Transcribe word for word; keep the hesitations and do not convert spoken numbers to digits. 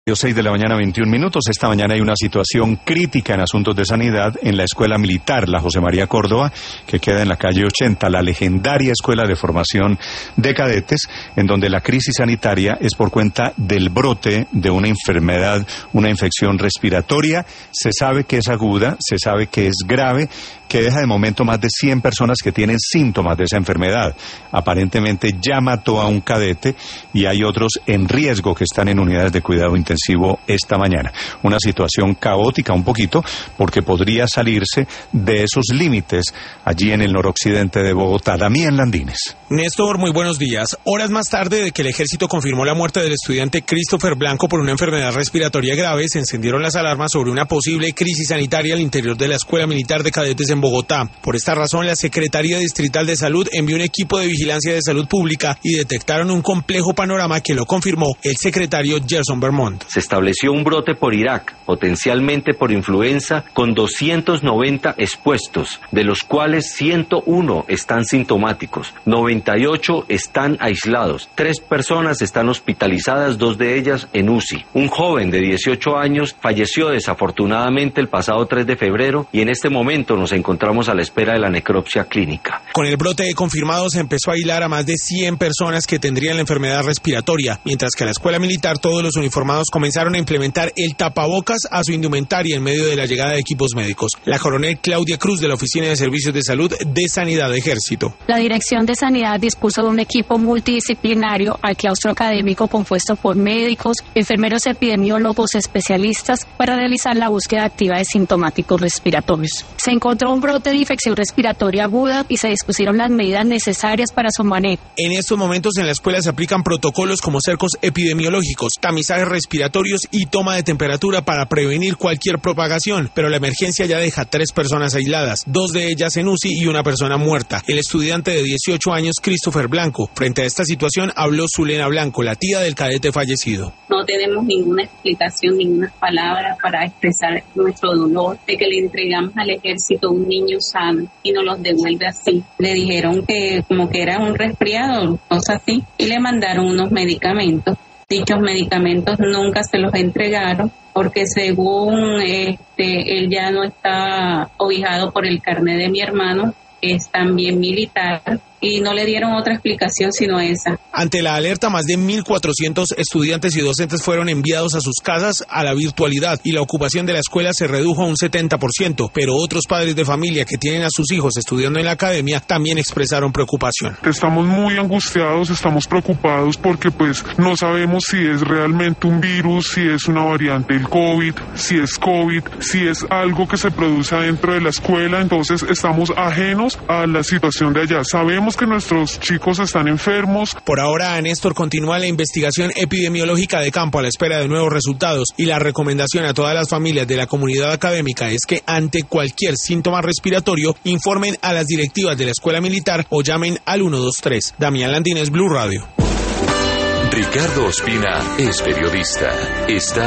seis de la mañana, veintiún minutos. Esta mañana hay una situación crítica en asuntos de sanidad en la Escuela Militar, la José María Córdoba, que queda en la calle ochenta, la legendaria escuela de formación de cadetes, en donde la crisis sanitaria es por cuenta del brote de una enfermedad, una infección respiratoria. Se sabe que es aguda, se sabe que es grave, que deja de momento más de cien personas que tienen síntomas de esa enfermedad. Aparentemente ya mató a un cadete y hay otros en riesgo que están en unidades de cuidado intensivo esta mañana. Una situación caótica un poquito porque podría salirse de esos límites allí en el noroccidente de Bogotá. Damián Landines. Néstor, muy buenos días. Horas más tarde de que el ejército confirmó la muerte del estudiante Christopher Blanco por una enfermedad respiratoria grave, se encendieron las alarmas sobre una posible crisis sanitaria al interior de la Escuela Militar de Cadetes en Bogotá. Por esta razón, la Secretaría Distrital de Salud envió un equipo de vigilancia de salud pública y detectaron un complejo panorama que lo confirmó el secretario Gerson Vermont. Se estableció un brote por Irak, potencialmente por influenza, con doscientos noventa expuestos, de los cuales ciento uno están sintomáticos, noventa y ocho están aislados, tres personas están hospitalizadas, dos de ellas en U C I. Un joven de dieciocho años falleció desafortunadamente el pasado tres de febrero y en este momento nos encontramos a la espera de la necropsia clínica. Con el brote de confirmados se empezó a aislar a más de cien personas que tendrían la enfermedad respiratoria, mientras que a la escuela militar todos los uniformados comenzaron a implementar el tapabocas a su indumentaria en medio de la llegada de equipos médicos. La coronel Claudia Cruz de la Oficina de Servicios de Salud de Sanidad de Ejército. La Dirección de Sanidad dispuso de un equipo multidisciplinario al claustro académico compuesto por médicos, enfermeros epidemiólogos, especialistas para realizar la búsqueda activa de sintomáticos respiratorios. Se encontró un brote de infección respiratoria aguda y se dispusieron las medidas necesarias para su manejo. En estos momentos en la escuela se aplican protocolos como cercos epidemiológicos, tamizajes respiratorios y toma de temperatura para prevenir cualquier propagación, pero la emergencia ya deja tres personas aisladas, dos de ellas en U C I y una persona muerta. El estudiante de dieciocho años, Christopher Blanco. Frente a esta situación habló Zulena Blanco, la tía del cadete fallecido. No tenemos ninguna explicación, ninguna palabra para expresar nuestro dolor de que le entregamos al ejército un niño sano y nos los devuelve así. Le dijeron que como que era un resfriado, cosas así, y le mandaron unos medicamentos. Dichos medicamentos nunca se los entregaron porque según este él ya no está cobijado por el carnet de mi hermano, que es también militar, y no le dieron otra explicación sino esa. Ante la alerta, más de mil cuatrocientos estudiantes y docentes fueron enviados a sus casas a la virtualidad y la ocupación de la escuela se redujo a un setenta por ciento, pero otros padres de familia que tienen a sus hijos estudiando en la academia también expresaron preocupación. Estamos muy angustiados, estamos preocupados porque pues no sabemos si es realmente un virus, si es una variante del COVID, si es COVID, si es algo que se produce dentro de la escuela, entonces estamos ajenos a la situación de allá. Sabemos que nuestros chicos están enfermos. Por ahora, Néstor, continúa la investigación epidemiológica de campo a la espera de nuevos resultados y la recomendación a todas las familias de la comunidad académica es que ante cualquier síntoma respiratorio informen a las directivas de la escuela militar o llamen al ciento veintitrés. Damián Landines, Blue Radio. Ricardo Ospina es periodista. Está